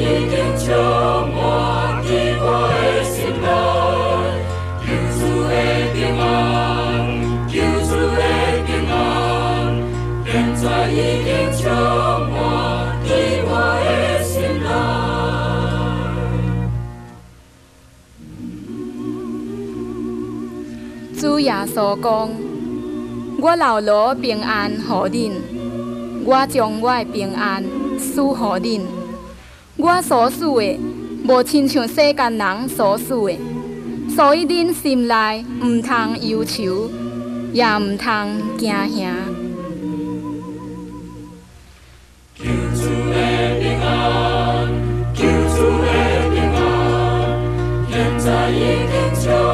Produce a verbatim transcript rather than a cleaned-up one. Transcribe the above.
已经充满伫我的心内，救主的平安，救主的平安，现在已经充满伫我的心内。主耶稣讲：我留落平安予恁，我将我的平安赐予恁。我所赐的，无亲像世间人所赐的，所以恁心内毋通忧愁，也毋通惊吓。救主的平安，救主的平安，现在已经充